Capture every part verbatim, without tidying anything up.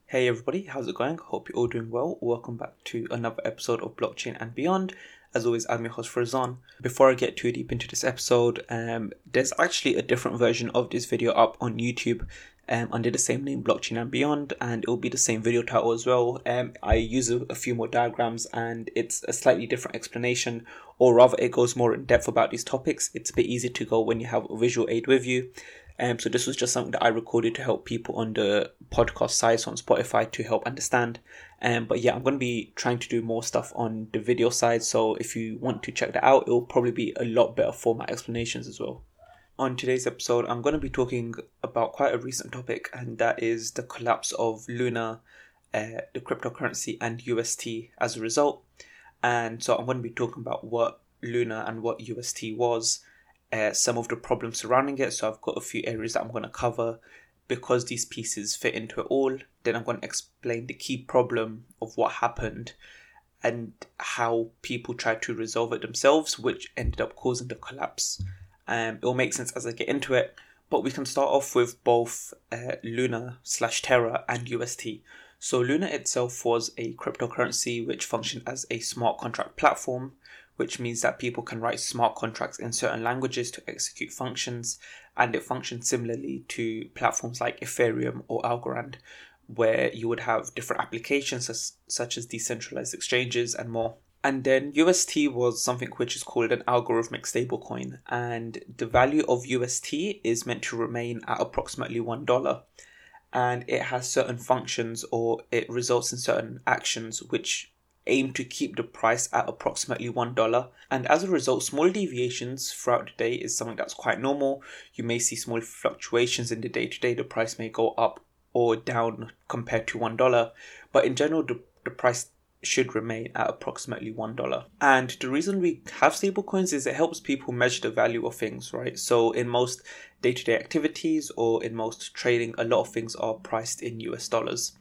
Hey everybody, how's it going? Hope you're all doing well. Welcome back to another episode of Blockchain and Beyond. As always, I'm your host Farzan. Before I get too deep into this episode, um, there's actually a different version of this video up on YouTube um, under the same name, Blockchain and Beyond, and it'll be the same video title as well. Um, I use a, a few more diagrams and it's a slightly different explanation, or rather it goes more in depth about these topics. It's a bit easier to go when you have a visual aid with you. Um, so this was just something that I recorded to help people on the podcast side, so on Spotify, to help understand. Um, but yeah, I'm going to be trying to do more stuff on the video side. So if you want to check that out, it'll probably be a lot better format explanations as well. On today's episode, I'm going to be talking about quite a recent topic, and that is the collapse of Luna, uh, the cryptocurrency, and U S T as a result. And so I'm going to be talking about what Luna and what U S T was, Uh, some of the problems surrounding it. So I've got a few areas that I'm going to cover because these pieces fit into it all. Then I'm going to explain the key problem of what happened and how people tried to resolve it themselves, which ended up causing the collapse. Um, it will make sense as I get into it, but we can start off with both uh, Luna slash Terra and U S T. So Luna itself was a cryptocurrency which functioned as a smart contract platform, which means that people can write smart contracts in certain languages to execute functions, and it functions similarly to platforms like Ethereum or Algorand, where you would have different applications as, such as decentralized exchanges and more. And then U S T was something which is called an algorithmic stablecoin, and the value of U S T is meant to remain at approximately one dollar. And it has certain functions, or it results in certain actions which aim to keep the price at approximately one dollar. And as a result, small deviations throughout the day is something that's quite normal. You may see small fluctuations in the day-to-day. The price may go up or down compared to one dollar. But in general, the, the price should remain at approximately one dollar. And the reason we have stablecoins is it helps people measure the value of things, right? So in most day-to-day activities or in most trading, a lot of things are priced in U S dollars.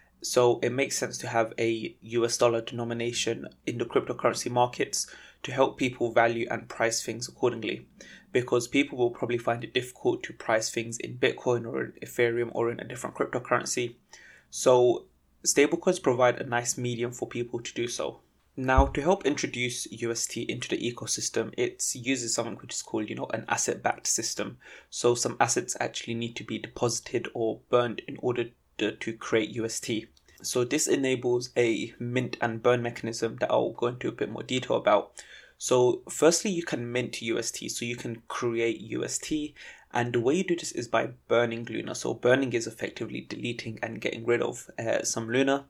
So it makes sense to have a U S dollar denomination in the cryptocurrency markets to help people value and price things accordingly, because people will probably find it difficult to price things in Bitcoin or in Ethereum or in a different cryptocurrency. So stablecoins provide a nice medium for people to do so. Now, to help introduce U S T into the ecosystem, it uses something which is called, you know, an asset-backed system. So some assets actually need to be deposited or burned in order to, to create U S T. So this enables a mint and burn mechanism that I'll go into a bit more detail about. So firstly, you can mint U S T, so you can create U S T, and the way you do this is by burning Luna. So burning is effectively deleting and getting rid of uh, some Luna.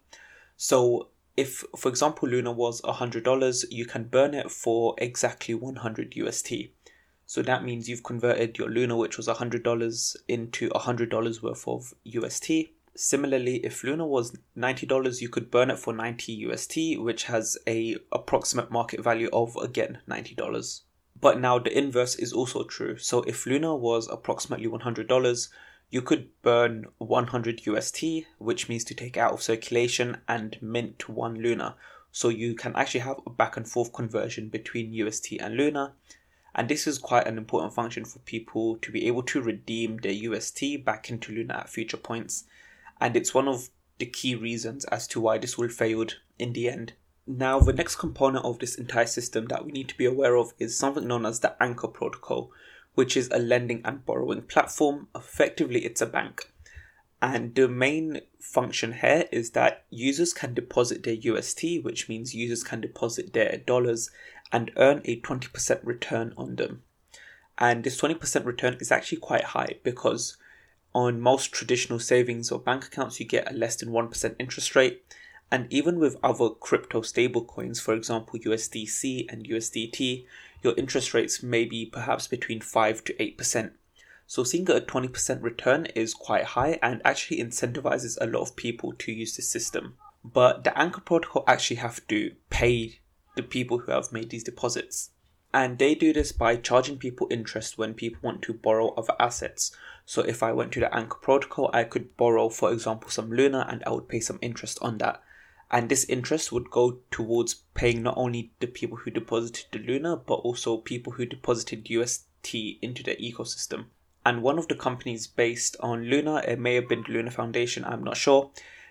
So if, for example, Luna was one hundred dollars, you can burn it for exactly one hundred U S T. So that means you've converted your Luna, which was one hundred dollars, into one hundred dollars worth of U S T. Similarly, if Luna was ninety dollars, you could burn it for ninety U S T, which has a approximate market value of, again, ninety dollars. But now the inverse is also true. So if Luna was approximately one hundred dollars, you could burn one hundred U S T, which means to take out of circulation and mint one Luna. So you can actually have a back and forth conversion between U S T and Luna. And this is quite an important function for people to be able to redeem their U S T back into Luna at future points. And it's one of the key reasons as to why this will fail in the end. Now, the next component of this entire system that we need to be aware of is something known as the Anchor Protocol, which is a lending and borrowing platform. Effectively, it's a bank. And the main function here is that users can deposit their U S T, which means users can deposit their dollars and earn a twenty percent return on them. And this twenty percent return is actually quite high, because on most traditional savings or bank accounts, you get a less than one percent interest rate. And even with other crypto stablecoins, for example, U S D C and U S D T, your interest rates may be perhaps between five to eight percent. So seeing a twenty percent return is quite high and actually incentivizes a lot of people to use this system. But the Anchor Protocol actually have to pay the people who have made these deposits. And they do this by charging people interest when people want to borrow other assets. So if I went to the Anchor Protocol, I could borrow, for example, some Luna, and I would pay some interest on that. And this interest would go towards paying not only the people who deposited the Luna, but also people who deposited U S T into the ecosystem. And one of the companies based on Luna, it may have been the Luna Foundation, I'm not sure,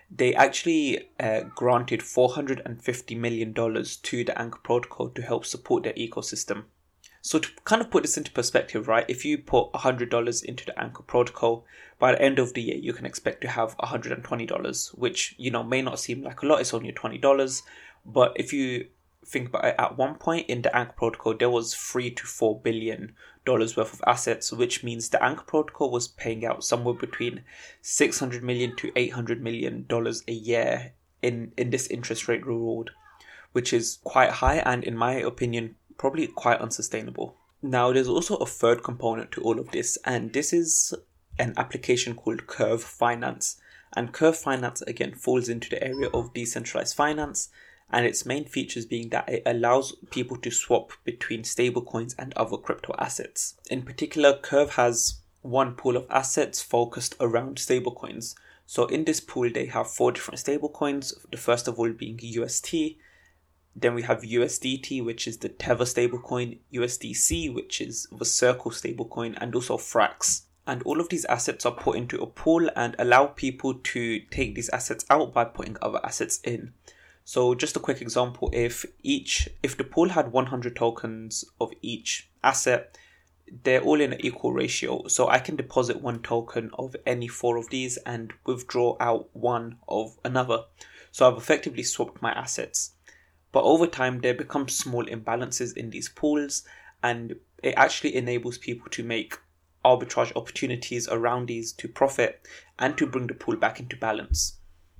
they actually uh, granted four hundred fifty million dollars to the Anchor Protocol to help support their ecosystem. So to kind of put this into perspective, right, if you put one hundred dollars into the Anchor Protocol, by the end of the year, you can expect to have one hundred twenty dollars, which, you know, may not seem like a lot. It's only twenty dollars. But if you think about it, at one point in the Anchor Protocol, there was three to four billion dollars worth of assets, which means the Anchor Protocol was paying out somewhere between six hundred million to eight hundred million dollars a year in, in this interest rate reward, which is quite high and, in my opinion, probably quite unsustainable. Now, there's also a third component to all of this, and this is an application called Curve Finance. And Curve Finance, again, falls into the area of decentralized finance, and its main features being that it allows people to swap between stablecoins and other crypto assets. In particular, Curve has one pool of assets focused around stablecoins. So in this pool, they have four different stablecoins, the first of all being U S T. Then we have U S D T, which is the Tether stablecoin, U S D C, which is the Circle stablecoin, and also Frax. And all of these assets are put into a pool and allow people to take these assets out by putting other assets in. So just a quick example, if each, if the pool had one hundred tokens of each asset, they're all in an equal ratio. So I can deposit one token of any four of these and withdraw out one of another. So I've effectively swapped my assets. But over time, there become small imbalances in these pools, and it actually enables people to make arbitrage opportunities around these to profit and to bring the pool back into balance.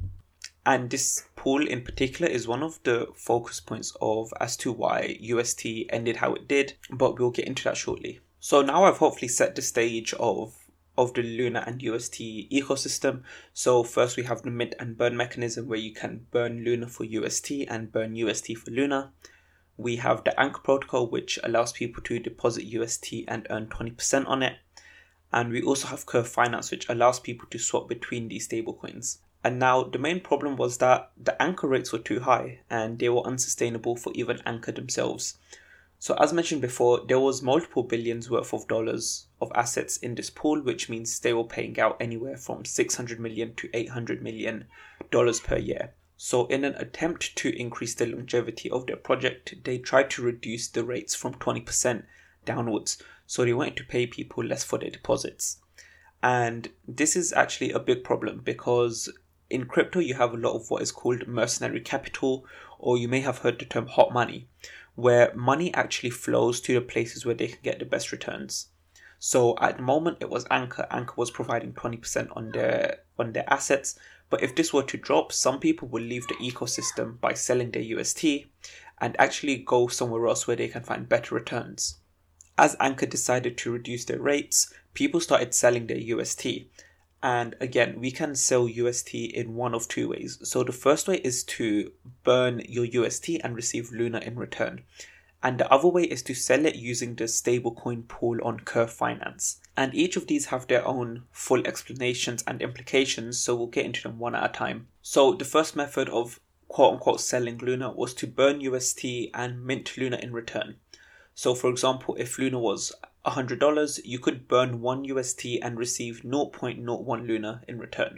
And this pool in particular is one of the focus points of as to why U S T ended how it did, but we'll get into that shortly. So now I've hopefully set the stage of of the Luna and U S T ecosystem. So first we have the mint and burn mechanism where you can burn Luna for U S T and burn U S T for Luna. We have the Anchor Protocol, which allows people to deposit U S T and earn twenty percent on it. And we also have Curve Finance, which allows people to swap between these stablecoins. And now the main problem was that the Anchor rates were too high and they were unsustainable for even Anchor themselves. So as mentioned before, there was multiple billions worth of dollars of assets in this pool, which means they were paying out anywhere from six hundred million to eight hundred million dollars per year. So in an attempt to increase the longevity of their project, they tried to reduce the rates from twenty percent downwards. So they wanted to pay people less for their deposits. And this is actually a big problem because in crypto, you have a lot of what is called mercenary capital, or you may have heard the term hot money, where money actually flows to the places where they can get the best returns. So at the moment, it was Anchor. Anchor was providing twenty percent on their on their assets. But if this were to drop, some people will leave the ecosystem by selling their U S T and actually go somewhere else where they can find better returns. As Anchor decided to reduce their rates, people started selling their U S T. And again, we can sell U S T in one of two ways. So the first way is to burn your U S T and receive Luna in return. And the other way is to sell it using the stablecoin pool on Curve Finance. And each of these have their own full explanations and implications, so we'll get into them one at a time. So the first method of quote-unquote selling Luna was to burn U S T and mint Luna in return. So for example, if Luna was one hundred dollars, you could burn one U S T and receive zero point zero one Luna in return.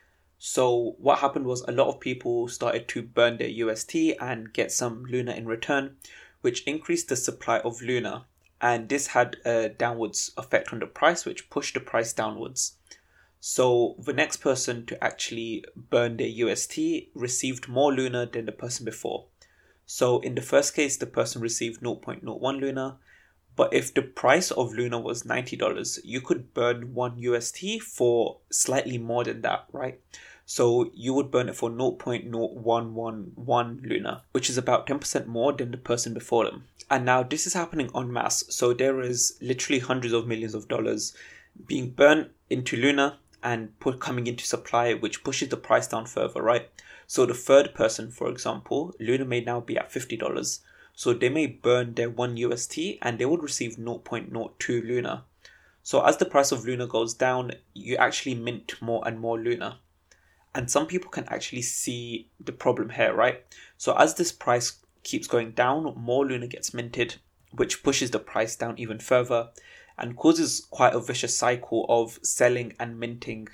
So what happened was a lot of people started to burn their U S T and get some Luna in return, which increased the supply of Luna. And this had a downwards effect on the price, which pushed the price downwards. So the next person to actually burn their U S T received more Luna than the person before. So in the first case, the person received zero point zero one Luna. But if the price of Luna was ninety dollars, you could burn one U S T for slightly more than that, right? So you would burn it for zero point zero one one one Luna, which is about ten percent more than the person before them. And now this is happening en masse. So there is literally hundreds of millions of dollars being burnt into Luna and put coming into supply, which pushes the price down further, right? So the third person, for example, Luna may now be at fifty dollars. So they may burn their one U S T and they would receive zero point zero two Luna. So as the price of Luna goes down, you actually mint more and more Luna. And some people can actually see the problem here, right? So as this price keeps going down, more Luna gets minted, which pushes the price down even further and causes quite a vicious cycle of selling and minting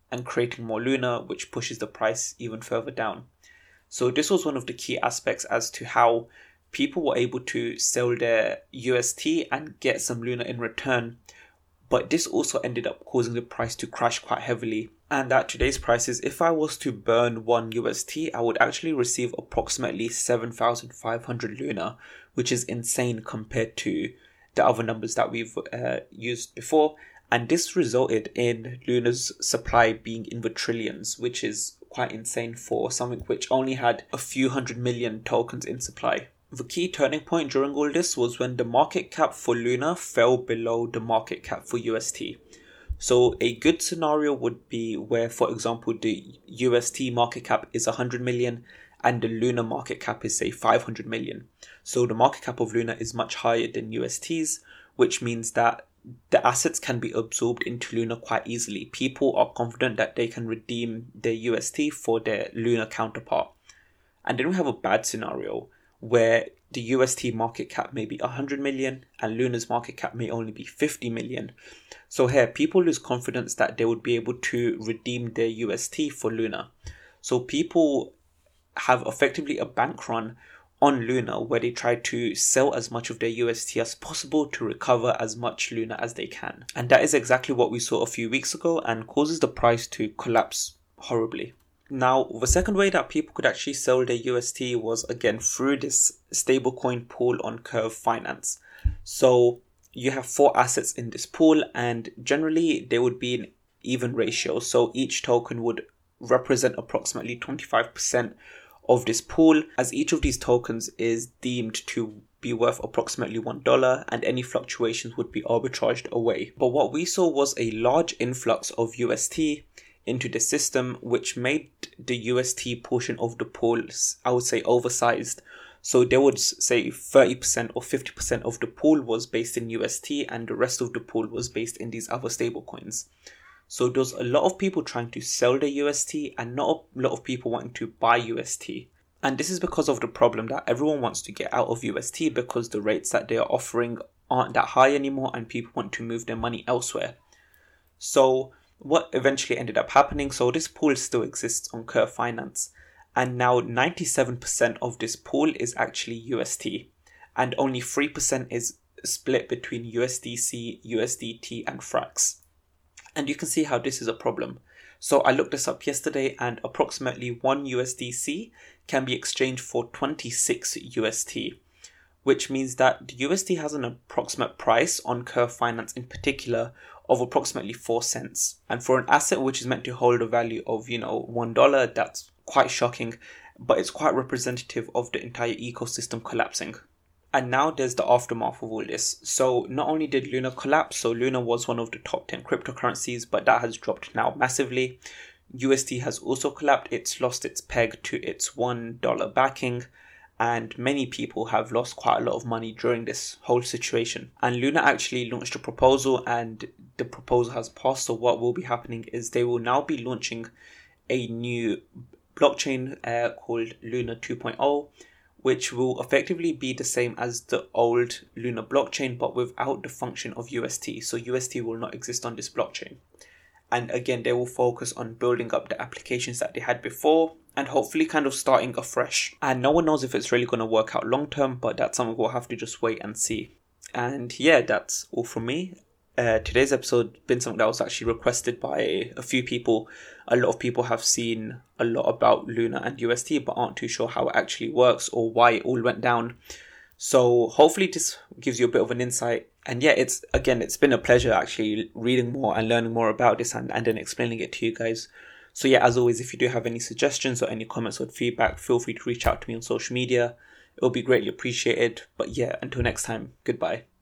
and creating more Luna, which pushes the price even further down. So this was one of the key aspects as to how people were able to sell their U S T and get some Luna in return. But this also ended up causing the price to crash quite heavily. And at today's prices, if I was to burn one U S T, I would actually receive approximately seven thousand five hundred Luna, which is insane compared to the other numbers that we've uh, used before. And this resulted in Luna's supply being in the trillions, which is quite insane for something which only had a few hundred million tokens in supply. The key turning point during all this was when the market cap for Luna fell below the market cap for U S T. So a good scenario would be where, for example, the U S T market cap is one hundred million and the Luna market cap is, say, five hundred million. So the market cap of Luna is much higher than U S T's, which means that the assets can be absorbed into Luna quite easily. People are confident that they can redeem their U S T for their Luna counterpart. And then we have a bad scenario where the U S T market cap may be one hundred million and Luna's market cap may only be fifty million. So here, people lose confidence that they would be able to redeem their U S T for Luna. So people have effectively a bank run on Luna where they try to sell as much of their U S T as possible to recover as much Luna as they can. And that is exactly what we saw a few weeks ago and causes the price to collapse horribly. Now, the second way that people could actually sell their U S T was again through this stablecoin pool on Curve Finance. So you have four assets in this pool and generally they would be in even ratio. So each token would represent approximately twenty-five percent of this pool, as each of these tokens is deemed to be worth approximately one dollar and any fluctuations would be arbitraged away. But what we saw was a large influx of U S T into the system, which made the U S T portion of the pool, I would say, oversized. So they would say thirty percent or fifty percent of the pool was based in U S T and the rest of the pool was based in these other stablecoins. So there's a lot of people trying to sell their U S T and not a lot of people wanting to buy U S T. And this is because of the problem that everyone wants to get out of U S T because the rates that they are offering aren't that high anymore and people want to move their money elsewhere. So what eventually ended up happening, so this pool still exists on Curve Finance, and now ninety-seven percent of this pool is actually U S T and only three percent is split between U S D C, U S D T and Frax. And you can see how this is a problem. So I looked this up yesterday and approximately one U S D C can be exchanged for twenty-six U S T, which means that the U S T has an approximate price on Curve Finance in particular of approximately four cents. And for an asset which is meant to hold a value of, you know, one dollar, that's quite shocking, but it's quite representative of the entire ecosystem collapsing. And now there's the aftermath of all this. So not only did Luna collapse, so Luna was one of the top ten cryptocurrencies, but that has dropped now massively. U S T has also collapsed. It's lost its peg to its one dollar backing. And many people have lost quite a lot of money during this whole situation. And Luna actually launched a proposal and the proposal has passed. So what will be happening is they will now be launching a new blockchain uh, called Luna two point oh, which will effectively be the same as the old Luna blockchain, but without the function of U S T. So U S T will not exist on this blockchain. And again, they will focus on building up the applications that they had before and hopefully kind of starting afresh. And no one knows if it's really going to work out long term, but that's something we'll have to just wait and see. And yeah, that's all from me. Uh, today's episode been something that was actually requested by a few people. A lot of people have seen a lot about Luna and U S T, but aren't too sure how it actually works or why it all went down. So hopefully this gives you a bit of an insight. And yeah, it's again, it's been a pleasure actually reading more and learning more about this and, and then explaining it to you guys. So yeah, as always, if you do have any suggestions or any comments or feedback, feel free to reach out to me on social media. It will be greatly appreciated. But yeah, until next time, goodbye.